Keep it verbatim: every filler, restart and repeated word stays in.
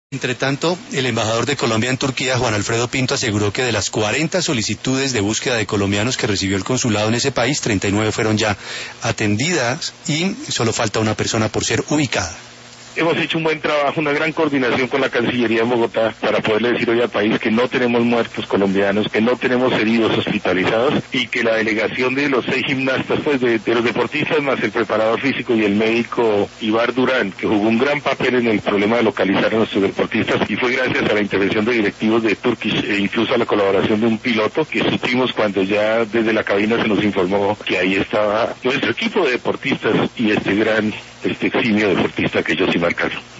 Entre tanto, el embajador de Colombia en Turquía, Juan Alfredo Pinto, aseguró que de las cuarenta solicitudes de búsqueda de colombianos que recibió el consulado en ese país, treinta y nueve fueron ya atendidas y solo falta una persona por ser ubicada. Hemos hecho un buen trabajo, una gran coordinación con la Cancillería en Bogotá para poderle decir hoy al país que no tenemos muertos colombianos, que no tenemos heridos hospitalizados y que la delegación de los seis gimnastas, pues de, de los deportistas más el preparador físico y el médico Ibar Durán, que jugó un gran papel en el problema de localizar a nuestros deportistas y fue gracias a la intervención de directivos de Turkish e incluso a la colaboración de un piloto que supimos cuando ya desde la cabina se nos informó que ahí estaba nuestro equipo de deportistas y este gran, este eximio deportista que ellos sí marcaron.